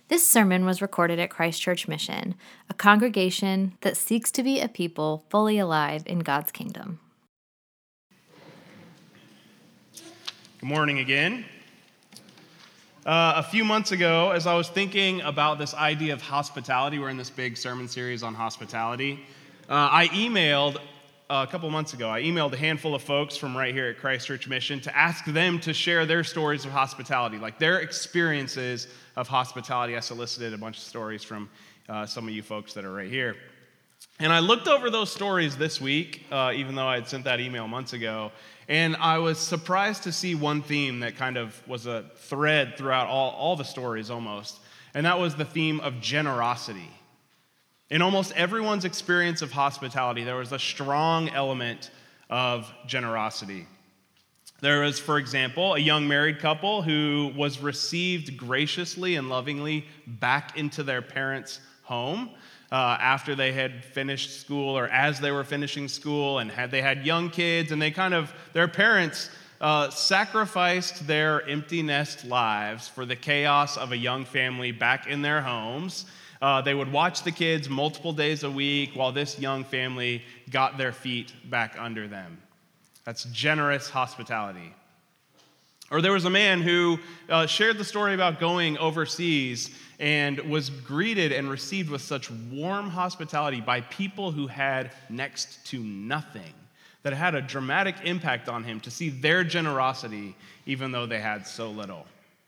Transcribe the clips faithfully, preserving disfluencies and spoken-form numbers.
This sermon was recorded at Christ Church Mission, a congregation that seeks to be a people fully alive in God's kingdom. Good morning again. Uh, a few months ago, as I was thinking about this idea of hospitality, we're in this big sermon series on hospitality, uh, I emailed, uh, a couple months ago, I emailed a handful of folks from right here at Christ Church Mission to ask them to share their stories of hospitality, like their experiences of hospitality. I solicited a bunch of stories from uh, some of you folks that are right here. And I looked over those stories this week, uh, even though I had sent that email months ago, and I was surprised to see one theme that kind of was a thread throughout all, all the stories almost, and that was the theme of generosity. In almost everyone's experience of hospitality, there was a strong element of generosity. There was, for example, a young married couple who was received graciously and lovingly back into their parents' home uh, after they had finished school, or as they were finishing school, and had they had young kids, and they kind of, their parents uh, sacrificed their empty nest lives for the chaos of a young family back in their homes. Uh, they would watch the kids multiple days a week while this young family got their feet back under them. That's generous hospitality. Or there was a man who uh, shared the story about going overseas and was greeted and received with such warm hospitality by people who had next to nothing, that it had a dramatic impact on him to see their generosity even though they had so little.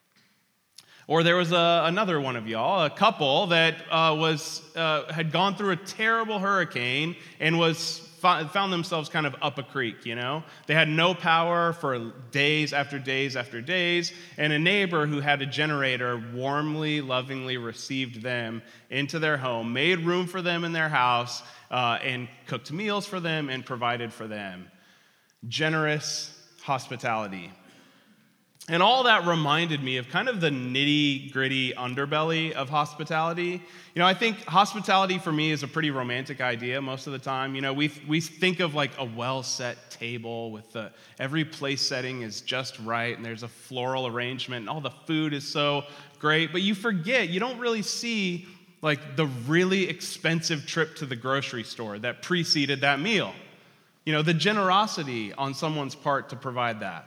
Or there was a, another one of y'all, a couple that uh, was uh, had gone through a terrible hurricane and was found themselves kind of up a creek, you know? They had no power for days after days after days, and a neighbor who had a generator warmly, lovingly received them into their home, made room for them in their house, uh, and cooked meals for them and provided for them. Generous hospitality. And all that reminded me of kind of the nitty-gritty underbelly of hospitality. You know, I think hospitality for me is a pretty romantic idea most of the time. You know, we we think of like a well-set table with the every place setting is just right, and there's a floral arrangement, and all the food is so great. But you forget, you don't really see like the really expensive trip to the grocery store that preceded that meal. You know, the generosity on someone's part to provide that.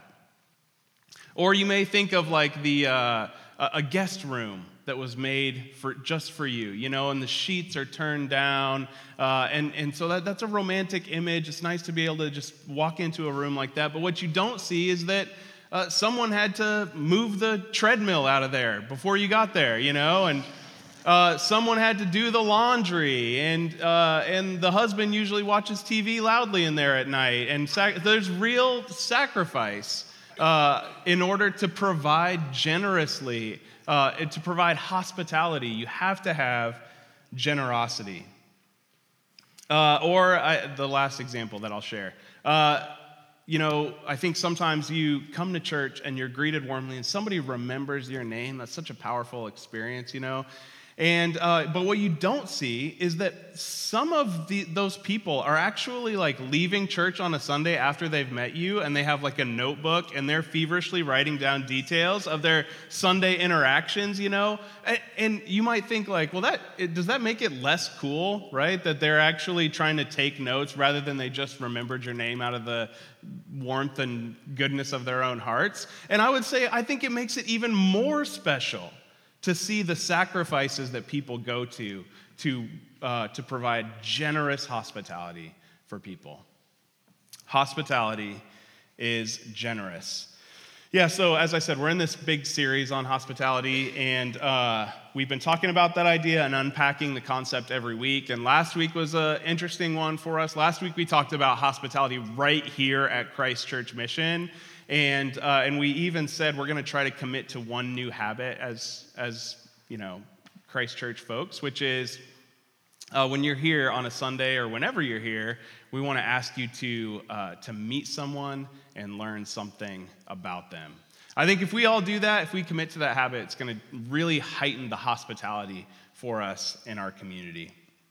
Or you may think of like the uh, a guest room that was made for just for you, you know, and the sheets are turned down, uh, and and so that, that's a romantic image. It's nice to be able to just walk into a room like that. But what you don't see is that uh, someone had to move the treadmill out of there before you got there, you know, and uh, someone had to do the laundry, and uh, and the husband usually watches T V loudly in there at night, and sac- there's real sacrifice. Uh, in order to provide generously, uh, and to provide hospitality, you have to have generosity. Uh, or I, the last example that I'll share. Uh, you know, I think sometimes you come to church and you're greeted warmly and somebody remembers your name. That's such a powerful experience, you know. And uh, but what you don't see is that some of the, those people are actually like leaving church on a Sunday after they've met you, and they have like a notebook and they're feverishly writing down details of their Sunday interactions, you know. And, and you might think like, well, that does that make it less cool, right? That they're actually trying to take notes rather than they just remembered your name out of the warmth and goodness of their own hearts. And I would say I think it makes it even more special to see the sacrifices that people go to to, uh, to provide generous hospitality for people. Hospitality is generous. Yeah, so as I said, we're in this big series on hospitality, and uh, we've been talking about that idea and unpacking the concept every week. And last week was an interesting one for us. Last week we talked about hospitality right here at Christ Church Mission. And uh, and we even said we're going to try to commit to one new habit as, as you know, Christ Church folks, which is uh, when you're here on a Sunday or whenever you're here, we want to ask you to uh, to meet someone and learn something about them. I think if we all do that, if we commit to that habit, it's going to really heighten the hospitality for us in our community.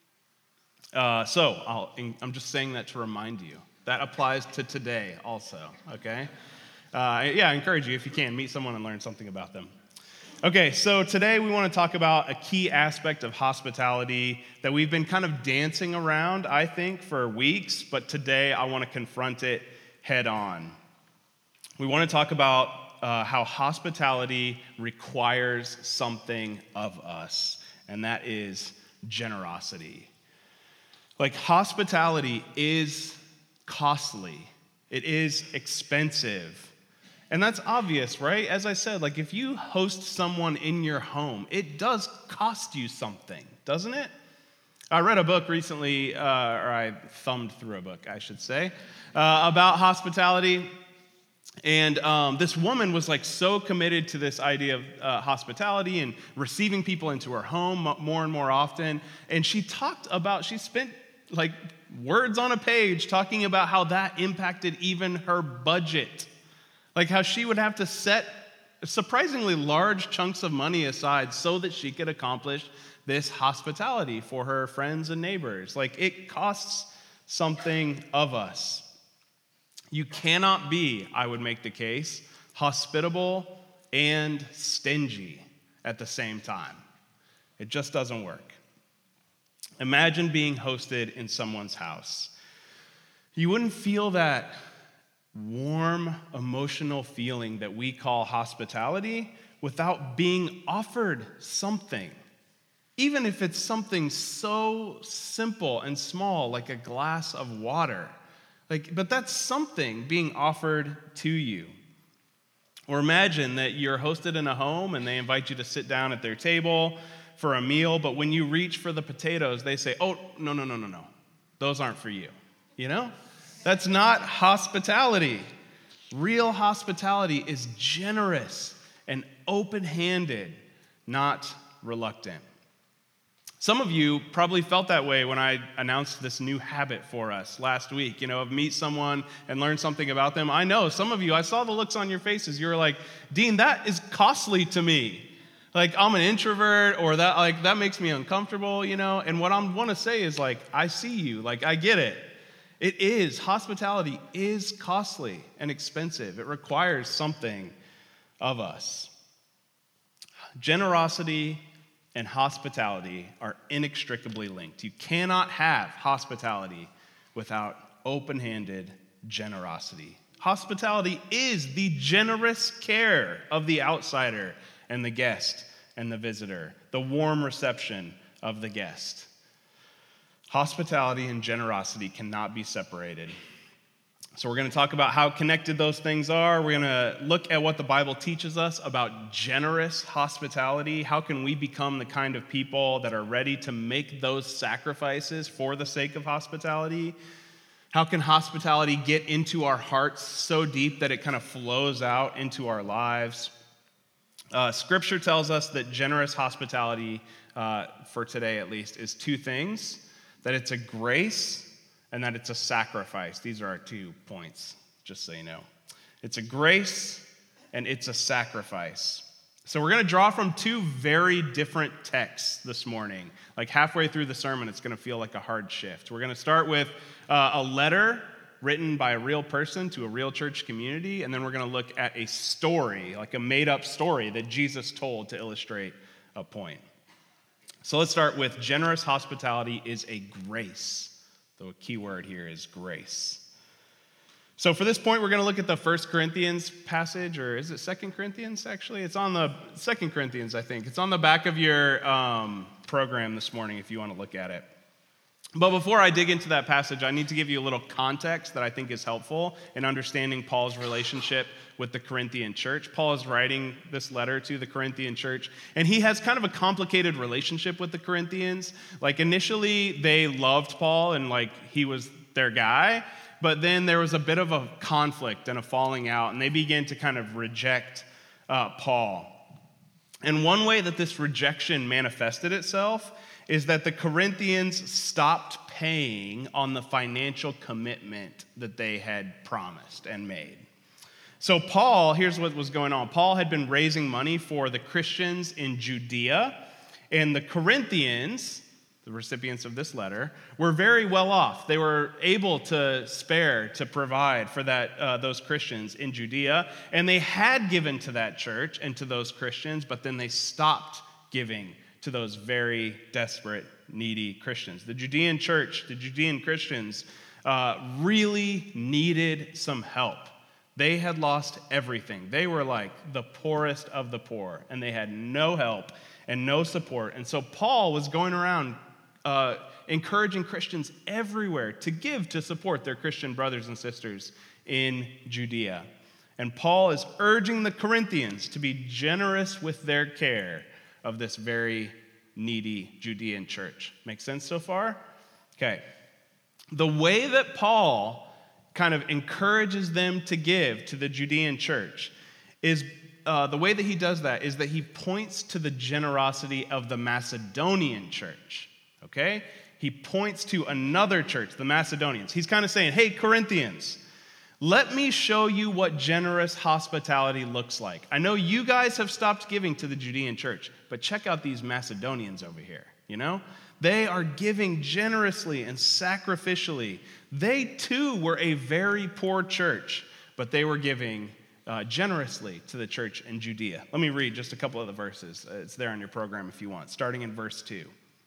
Uh, so I'll, I'm just saying that to remind you. That applies to today also, okay? Uh, yeah, I encourage you, if you can, meet someone and learn something about them. Okay, so today we want to talk about a key aspect of hospitality that we've been kind of dancing around, I think, for weeks, but today I want to confront it head on. We want to talk about uh, how hospitality requires something of us, and that is generosity. Like, hospitality is costly. It is expensive. And that's obvious, right? As I said, like if you host someone in your home, it does cost you something, doesn't it? I read a book recently, uh, or I thumbed through a book, I should say, uh, about hospitality. And um, this woman was like so committed to this idea of uh, hospitality and receiving people into her home more and more often. And she talked about, she spent like words on a page talking about how that impacted even her budget. Like how she would have to set surprisingly large chunks of money aside so that she could accomplish this hospitality for her friends and neighbors. Like it costs something of us. You cannot be, I would make the case, hospitable and stingy at the same time. It just doesn't work. Imagine being hosted in someone's house. You wouldn't feel that warm, emotional feeling that we call hospitality without being offered something. Even if it's something so simple and small, like a glass of water. Like, but that's something being offered to you. Or imagine that you're hosted in a home and they invite you to sit down at their table for a meal, but when you reach for the potatoes, they say, oh, no, no, no, no, no. Those aren't for you. You know? That's not hospitality. Real hospitality is generous and open-handed, not reluctant. Some of you probably felt that way when I announced this new habit for us last week, you know, of meet someone and learn something about them. I know some of you, I saw the looks on your faces. You were like, Dean, that is costly to me. Like, I'm an introvert, or that like that makes me uncomfortable, you know? And what I want to say is, like, I see you. Like, I get it. It is. Hospitality is costly and expensive. It requires something of us. Generosity and hospitality are inextricably linked. You cannot have hospitality without open-handed generosity. Hospitality is the generous care of the outsider and the guest and the visitor, the warm reception of the guest. Hospitality and generosity cannot be separated. So we're going to talk about how connected those things are. We're going to look at what the Bible teaches us about generous hospitality. How can we become the kind of people that are ready to make those sacrifices for the sake of hospitality? How can hospitality get into our hearts so deep that it kind of flows out into our lives? Uh, scripture tells us that generous hospitality, uh, for today at least, is two things. That it's a grace and that it's a sacrifice. These are our two points, just so you know. It's a grace and it's a sacrifice. So we're going to draw from two very different texts this morning. Like halfway through the sermon, it's going to feel like a hard shift. We're going to start with uh, a letter written by a real person to a real church community, and then we're going to look at a story, like a made-up story that Jesus told to illustrate a point. So let's start with generous hospitality is a grace. The key word here is grace. So for this point, we're going to look at the First Corinthians passage, or is it Second Corinthians, actually? It's on the Second Corinthians, I think. It's on the back of your um, program this morning if you want to look at it. But before I dig into that passage, I need to give you a little context that I think is helpful in understanding Paul's relationship with the Corinthian church. Paul is writing this letter to the Corinthian church, and he has kind of a complicated relationship with the Corinthians. Like, initially, they loved Paul, and, like, he was their guy, but then there was a bit of a conflict and a falling out, and they began to kind of reject uh, Paul. And one way that this rejection manifested itself is that the Corinthians stopped paying on the financial commitment that they had promised and made. So Paul, here's what was going on. Paul had been raising money for the Christians in Judea, and the Corinthians the recipients of this letter, were very well off. They were able to spare, to provide for that uh, those Christians in Judea, and they had given to that church and to those Christians, but then they stopped giving to those very desperate, needy Christians. The Judean church, the Judean Christians, uh, really needed some help. They had lost everything. They were like the poorest of the poor, and they had no help and no support. And so Paul was going around uh, encouraging Christians everywhere to give to support their Christian brothers and sisters in Judea. And Paul is urging the Corinthians to be generous with their care of this very needy Judean church. Make sense so far? Okay. The way that Paul kind of encourages them to give to the Judean church is uh, the way that he does that is that he points to the generosity of the Macedonian church. Okay? He points to another church, the Macedonians. He's kind of saying, hey, Corinthians, let me show you what generous hospitality looks like. I know you guys have stopped giving to the Judean church, but check out these Macedonians over here, you know? They are giving generously and sacrificially. They too were a very poor church, but they were giving uh, generously to the church in Judea. Let me read just a couple of the verses. Uh, it's there on your program if you want, starting in verse two.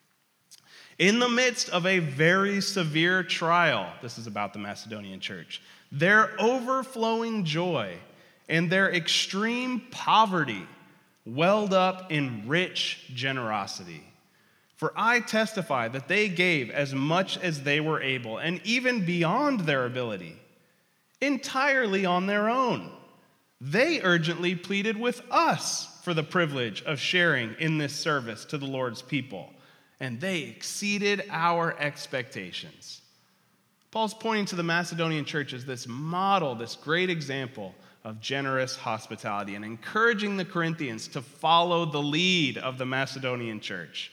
In the midst of a very severe trial, this is about the Macedonian church, their overflowing joy and their extreme poverty welled up in rich generosity. For I testify that they gave as much as they were able, and even beyond their ability, entirely on their own. They urgently pleaded with us for the privilege of sharing in this service to the Lord's people, and they exceeded our expectations. Paul's pointing to the Macedonian church as this model, this great example of generous hospitality, and encouraging the Corinthians to follow the lead of the Macedonian church.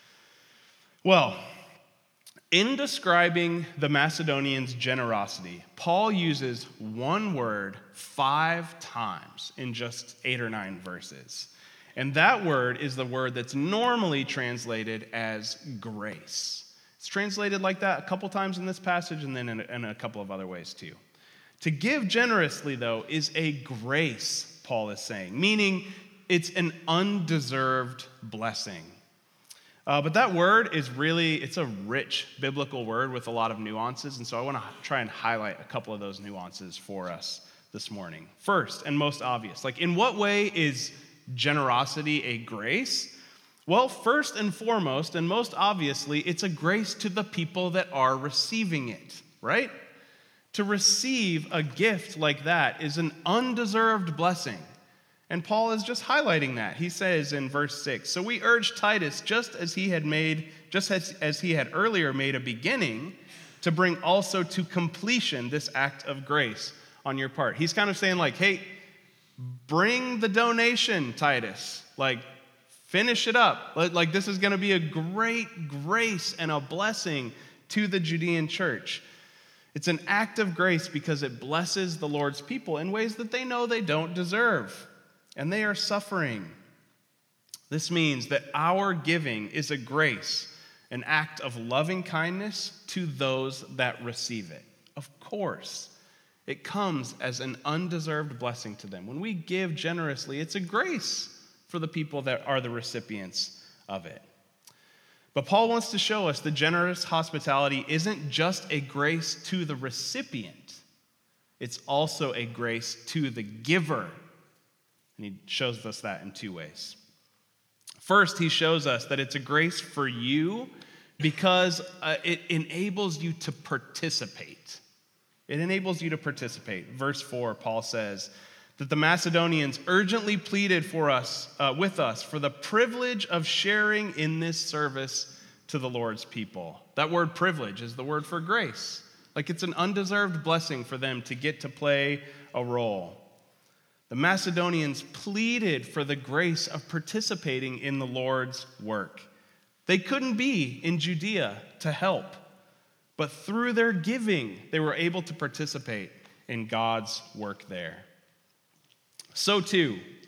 Well, in describing the Macedonians' generosity, Paul uses one word five times in just eight or nine verses. And that word is the word that's normally translated as grace. It's translated like that a couple times in this passage and then in a, in a couple of other ways too. To give generously, though, is a grace, Paul is saying, meaning it's an undeserved blessing. Uh, but that word is really, it's a rich biblical word with a lot of nuances, and so I want to try and highlight a couple of those nuances for us this morning. First, and most obvious, like in what way is generosity a grace? Well, first and foremost, and most obviously, it's a grace to the people that are receiving it, right? To receive a gift like that is an undeserved blessing. And Paul is just highlighting that. He says in verse six, so we urge Titus, just as he had made, just as, as he had earlier made a beginning, to bring also to completion this act of grace on your part. He's kind of saying like, hey, bring the donation, Titus. Like, finish it up. Like, this is going to be a great grace and a blessing to the Judean church. It's an act of grace because it blesses the Lord's people in ways that they know they don't deserve. And they are suffering. This means that our giving is a grace, an act of loving kindness to those that receive it. Of course, it comes as an undeserved blessing to them. When we give generously, it's a grace for the people that are the recipients of it. But Paul wants to show us that generous hospitality isn't just a grace to the recipient, it's also a grace to the giver. And he shows us that in two ways. First, he shows us that it's a grace for you because uh, it enables you to participate. It enables you to participate. Verse four, Paul says that the Macedonians urgently pleaded for us, uh, with us, for the privilege of sharing in this service to the Lord's people. That word privilege is the word for grace. Like it's an undeserved blessing for them to get to play a role. The Macedonians pleaded for the grace of participating in the Lord's work. They couldn't be in Judea to help, but through their giving, they were able to participate in God's work there. So too,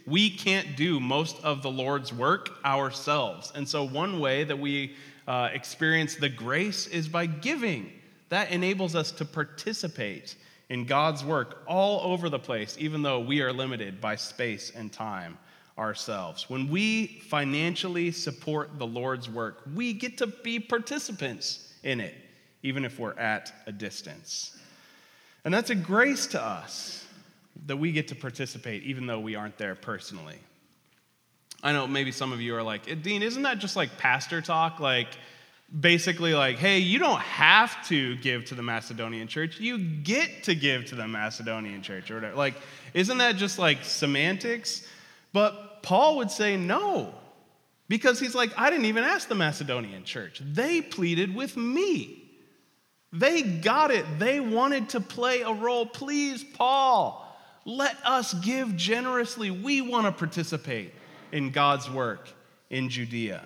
We can't do most of the Lord's work ourselves. And so one way that we uh, experience the grace is by giving. That enables us to participate in God's work all over the place, even though we are limited by space and time ourselves. When we financially support the Lord's work, we get to be participants in it, even if we're at a distance. And that's a grace to us that we get to participate, even though we aren't there personally. I know maybe some of you are like, Dean, isn't that just like pastor talk? Like, basically like, hey, you don't have to give to the Macedonian church. You get to give to the Macedonian church or whatever. Like, isn't that just like semantics? But Paul would say no, because he's like, I didn't even ask the Macedonian church. They pleaded with me. They got it. They wanted to play a role. Please, Paul, let us give generously. We want to participate in God's work in Judea.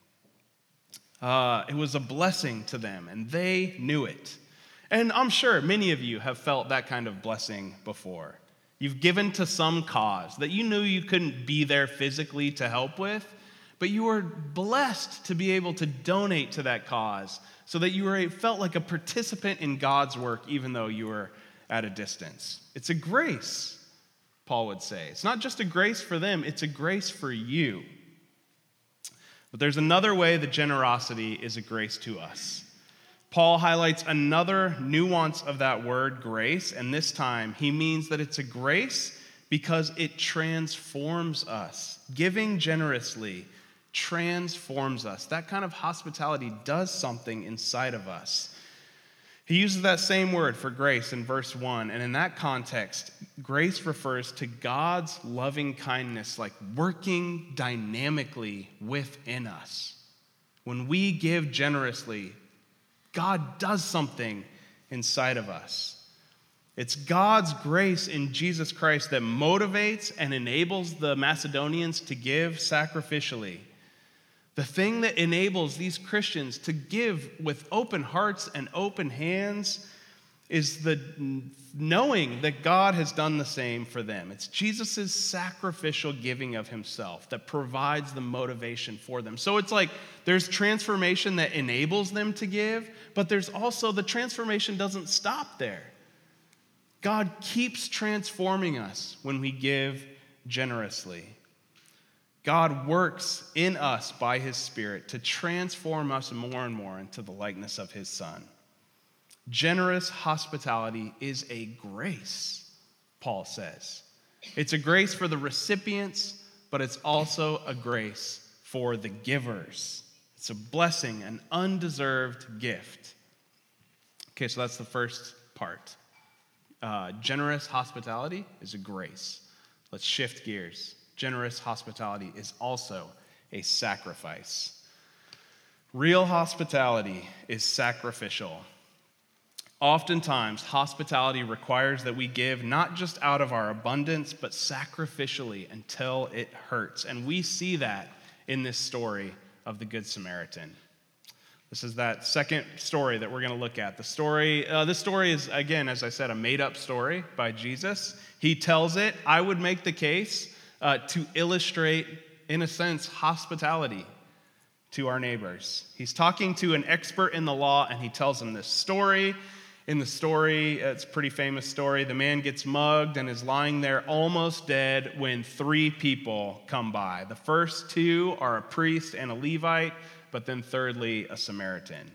Uh, it was a blessing to them, and they knew it. And I'm sure many of you have felt that kind of blessing before. You've given to some cause that you knew you couldn't be there physically to help with, but you were blessed to be able to donate to that cause so that you were felt like a participant in God's work even though you were at a distance. It's a grace, Paul would say. It's not just a grace for them, it's a grace for you. But there's another way that generosity is a grace to us. Paul highlights another nuance of that word, grace, and this time he means that it's a grace because it transforms us. Giving generously transforms us. That kind of hospitality does something inside of us. He uses that same word for grace in verse one, and in that context, grace refers to God's loving kindness, like working dynamically within us. When we give generously, God does something inside of us. It's God's grace in Jesus Christ that motivates and enables the Macedonians to give sacrificially. The thing that enables these Christians to give with open hearts and open hands is the knowing that God has done the same for them. It's Jesus' sacrificial giving of himself that provides the motivation for them. So it's like there's transformation that enables them to give, but there's also the transformation doesn't stop there. God keeps transforming us when we give generously. God works in us by his Spirit to transform us more and more into the likeness of his Son. Generous hospitality is a grace, Paul says. It's a grace for the recipients, but it's also a grace for the givers. It's a blessing, an undeserved gift. Okay, so that's the first part. Uh, generous hospitality is a grace. Let's shift gears. Generous hospitality is also a sacrifice. Real hospitality is sacrificial. Oftentimes, hospitality requires that we give not just out of our abundance, but sacrificially until it hurts. And we see that in this story of the Good Samaritan. This is that second story that we're going to look at. The story, uh, this story is, again, as I said, a made-up story by Jesus. He tells it, I would make the case, uh, to illustrate, in a sense, hospitality to our neighbors. He's talking to an expert in the law, and he tells him this story. In the story, it's a pretty famous story. The man gets mugged and is lying there almost dead when three people come by. The first two are a priest and a Levite, but then thirdly, a Samaritan.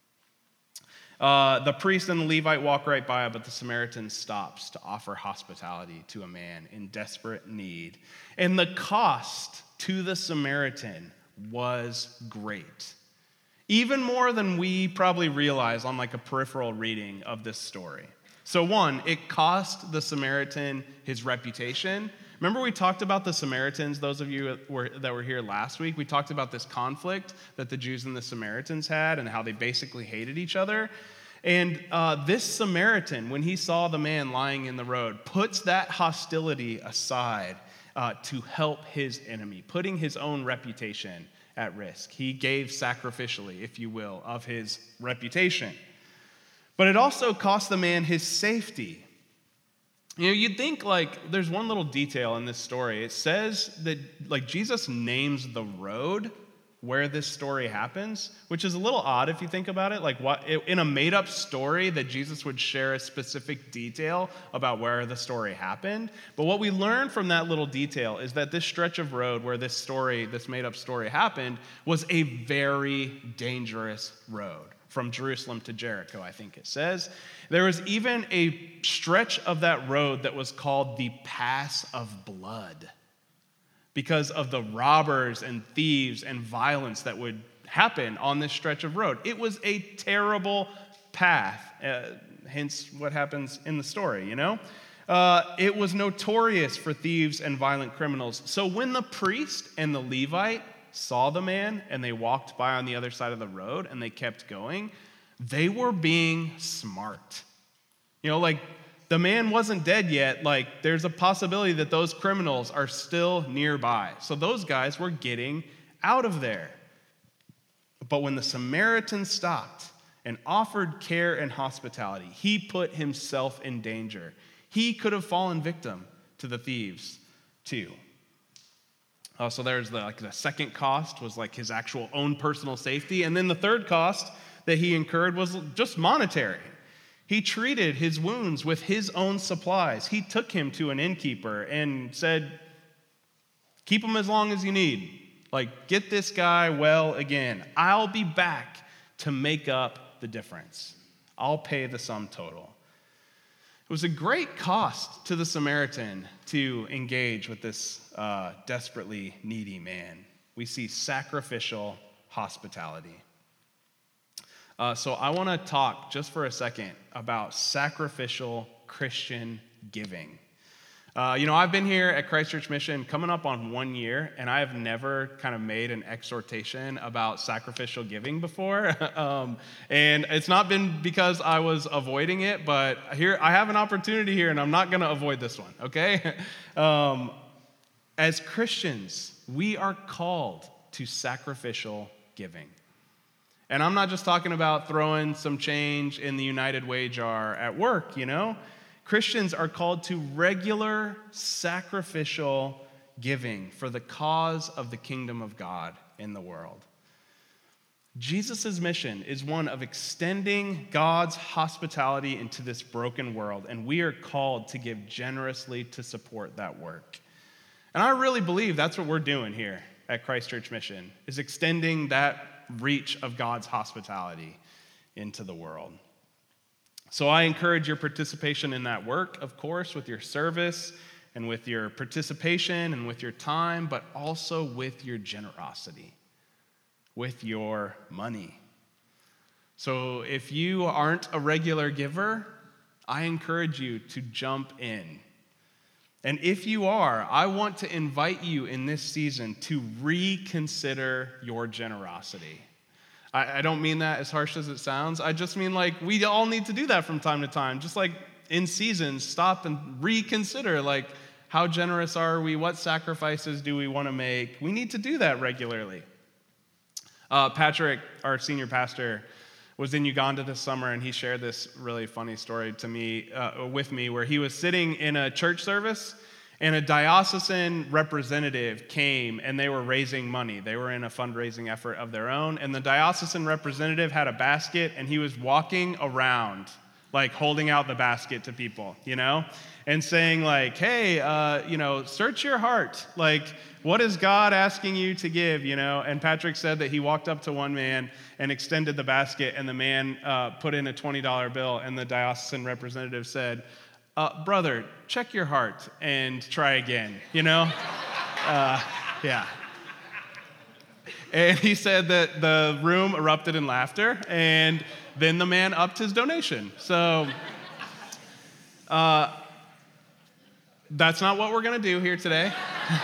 Uh, the priest and the Levite walk right by, but the Samaritan stops to offer hospitality to a man in desperate need. And the cost to the Samaritan was great. Even more than we probably realize on like a peripheral reading of this story. So one, it cost the Samaritan his reputation. Remember we talked about the Samaritans, those of you that were, that were here last week, we talked about this conflict that the Jews and the Samaritans had and how they basically hated each other. And uh, this Samaritan, when he saw the man lying in the road, puts that hostility aside uh, to help his enemy, putting his own reputation at risk. He gave sacrificially, if you will, of his reputation. But it also cost the man his safety. You know, you'd think like there's one little detail in this story. It says that like Jesus names the road where this story happens, which is a little odd if you think about it. Like what in a made-up story that Jesus would share a specific detail about where the story happened. But what we learn from that little detail is that this stretch of road where this story, this made-up story happened, was a very dangerous road. From Jerusalem to Jericho, I think it says. There was even a stretch of that road that was called the Pass of Blood because of the robbers and thieves and violence that would happen on this stretch of road. It was a terrible path, uh, hence what happens in the story, you know? Uh, it was notorious for thieves and violent criminals. So when the priest and the Levite saw the man and they walked by on the other side of the road and they kept going, they were being smart. You know, like the man wasn't dead yet. Like there's a possibility that those criminals are still nearby. So those guys were getting out of there. But when the Samaritan stopped and offered care and hospitality, he put himself in danger. He could have fallen victim to the thieves too. Uh, so there's the, like the second cost was like his actual own personal safety. And then the third cost that he incurred was just monetary. He treated his wounds with his own supplies. He took him to an innkeeper and said, keep him as long as you need. Like, get this guy well again. I'll be back to make up the difference. I'll pay the sum total. It was a great cost to the Samaritan to engage with this uh, desperately needy man. We see sacrificial hospitality. Uh, so I want to talk just for a second about sacrificial Christian giving. Uh, you know, I've been here at Christ Church Mission coming up on one year, and I have never kind of made an exhortation about sacrificial giving before. um, and it's not been because I was avoiding it, but here I have an opportunity here, and I'm not going to avoid this one, okay? um, as Christians, we are called to sacrificial giving. And I'm not just talking about throwing some change in the United Way jar at work, you know? Christians are called to regular sacrificial giving for the cause of the kingdom of God in the world. Jesus' mission is one of extending God's hospitality into this broken world, and we are called to give generously to support that work. And I really believe that's what we're doing here at Christ Church Mission, is extending that reach of God's hospitality into the world. So I encourage your participation in that work, of course, with your service and with your participation and with your time, but also with your generosity, with your money. So if you aren't a regular giver, I encourage you to jump in. And if you are, I want to invite you in this season to reconsider your generosity. I, I don't mean that as harsh as it sounds. I just mean like we all need to do that from time to time. Just like in seasons, stop and reconsider like how generous are we? What sacrifices do we want to make? We need to do that regularly. Uh, Patrick, our senior pastor, was in Uganda this summer, and he shared this really funny story to me, uh, with me, where he was sitting in a church service, and a diocesan representative came, and they were raising money. They were in a fundraising effort of their own, and the diocesan representative had a basket, and he was walking around, like holding out the basket to people, you know, and saying like, hey, uh, you know, search your heart. Like, what is God asking you to give, you know? And Patrick said that he walked up to one man and extended the basket, and the man uh, put in a twenty dollar bill, and the diocesan representative said, uh, brother, check your heart and try again, you know? uh, yeah. And he said that the room erupted in laughter, and then the man upped his donation. So uh, that's not what we're going to do here today.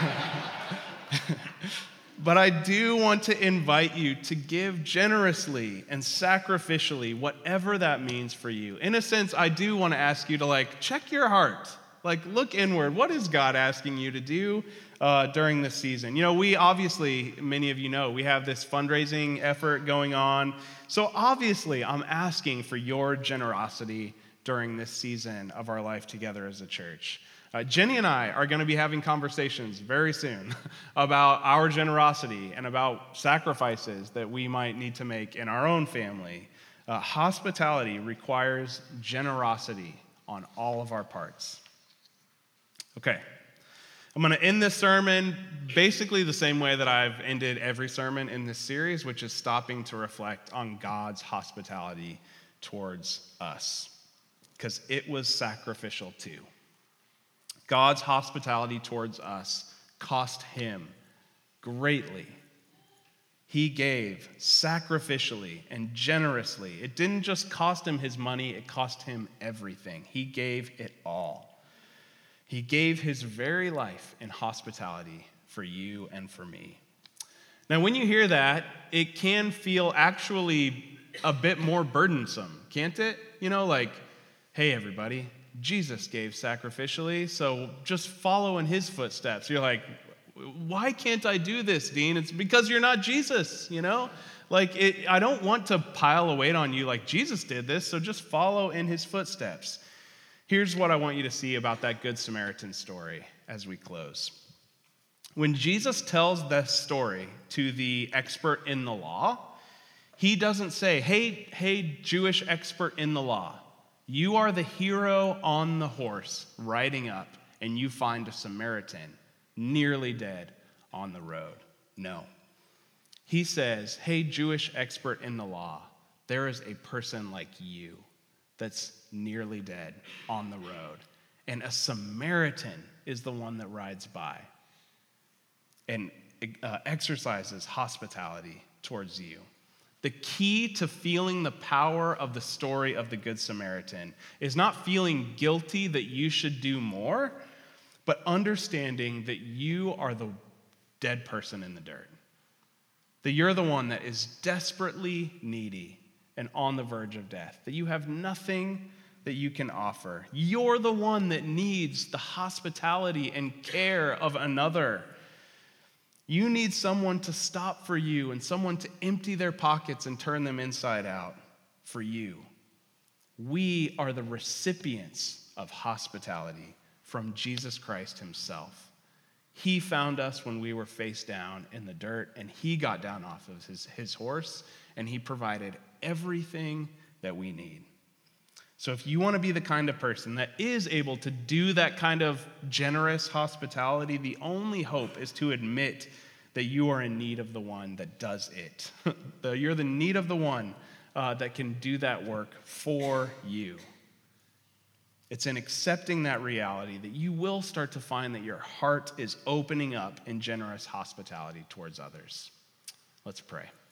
But I do want to invite you to give generously and sacrificially, whatever that means for you. In a sense, I do want to ask you to like check your heart. Like look inward. What is God asking you to do uh, during this season? You know, we obviously, many of you know, we have this fundraising effort going on. So obviously, I'm asking for your generosity during this season of our life together as a church. Uh, Jenny and I are going to be having conversations very soon about our generosity and about sacrifices that we might need to make in our own family. Uh, hospitality requires generosity on all of our parts. Okay, I'm going to end this sermon basically the same way that I've ended every sermon in this series, which is stopping to reflect on God's hospitality towards us, because it was sacrificial too. God's hospitality towards us cost him greatly. He gave sacrificially and generously. It didn't just cost him his money, it cost him everything. He gave it all. He gave his very life in hospitality for you and for me. Now, when you hear that, it can feel actually a bit more burdensome, can't it? You know, like, hey, everybody, Jesus gave sacrificially, so just follow in his footsteps. You're like, why can't I do this, Dean? It's because you're not Jesus, you know? Like, it, I don't want to pile a weight on you like Jesus did this, so just follow in his footsteps. Here's what I want you to see about that Good Samaritan story as we close. When Jesus tells this story to the expert in the law, he doesn't say, hey, hey, Jewish expert in the law, you are the hero on the horse riding up, and you find a Samaritan nearly dead on the road. No. He says, hey, Jewish expert in the law, there is a person like you that's nearly dead on the road, and a Samaritan is the one that rides by and uh, exercises hospitality towards you. The key to feeling the power of the story of the Good Samaritan is not feeling guilty that you should do more, but understanding that you are the dead person in the dirt. That you're the one that is desperately needy and on the verge of death. That you have nothing that you can offer. You're the one that needs the hospitality and care of another. You need someone to stop for you and someone to empty their pockets and turn them inside out for you. We are the recipients of hospitality from Jesus Christ himself. He found us when we were face down in the dirt, and he got down off of his, his horse, and he provided everything that we need. So if you want to be the kind of person that is able to do that kind of generous hospitality, the only hope is to admit that you are in need of the one that does it. You're the need of the one uh, that can do that work for you. It's in accepting that reality that you will start to find that your heart is opening up in generous hospitality towards others. Let's pray.